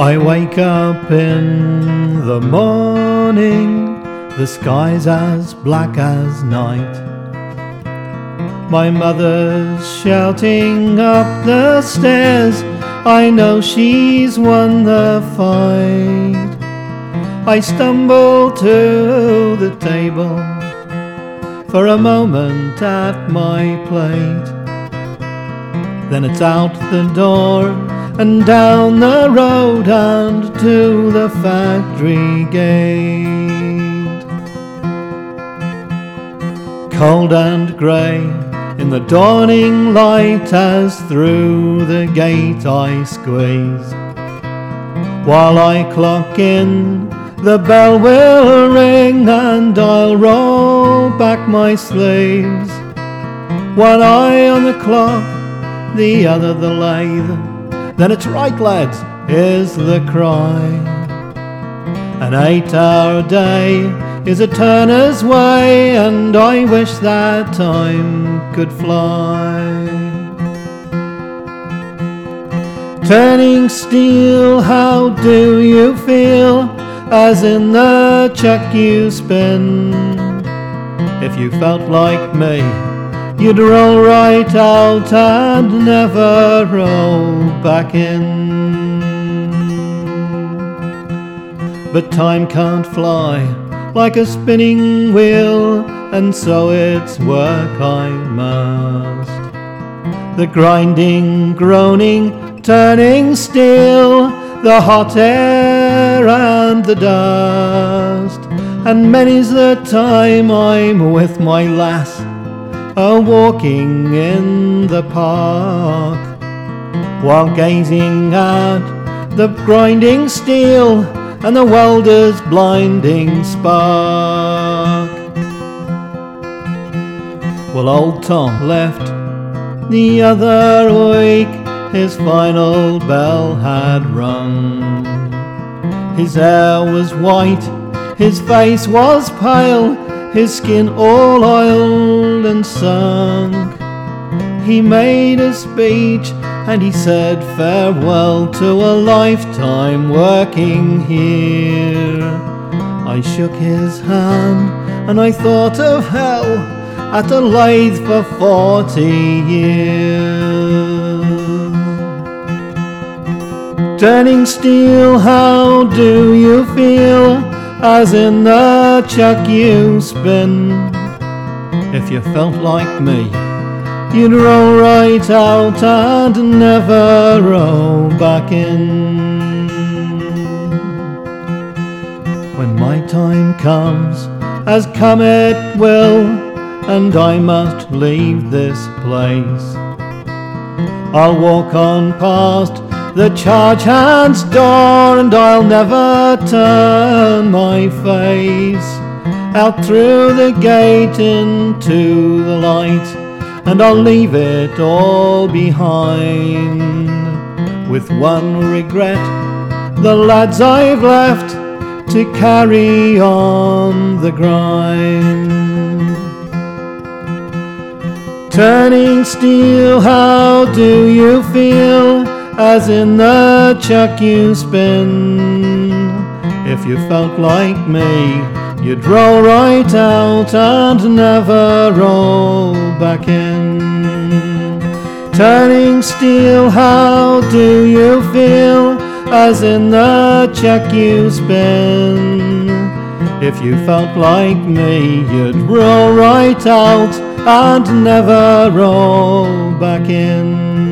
I wake up in the morning, the sky's as black as night. My mother's shouting up the stairs, I know she's won the fight. I stumble to the table for a moment at my plate. Then it's out the door and down the road and to the factory gate. Cold and grey in the dawning light, as through the gate I squeeze. While I clock in, the bell will ring and I'll roll back my sleeves. One eye on the clock, the other the lathe. Then it's right, lads, is the cry. An 8-hour day is a turner's way, and I wish that time could fly. Turning steel, how do you feel, as in the chuck you spin? If you felt like me, you'd roll right out and never roll back in. But time can't fly like a spinning wheel, and so it's work I must. The grinding, groaning, turning steel, the hot air and the dust. And many's the time I'm with my lass, walking in the park, while gazing at the grinding steel and the welder's blinding spark. Well, old Tom left the other week, his final bell had rung. His hair was white, his face was pale, his skin all oiled and sunk. He made a speech and he said farewell to a lifetime working here. I shook his hand and I thought of hell at the lathe for 40 years. Turning steel, how do you feel, as in the chuck you spin? If you felt like me, you'd roll right out and never roll back in. When my time comes, as come it will, and I must leave this place, I'll walk on past the charge hand's door, and I'll never turn my face out through the gate into the light, and I'll leave it all behind, with one regret: the lads I've left to carry on the grind. Turning steel, how do you feel, as in the chuck you spin? If you felt like me, you'd roll right out and never roll back in. Turning steel, how do you feel, as in the chuck you spin? If you felt like me, you'd roll right out and never roll back in.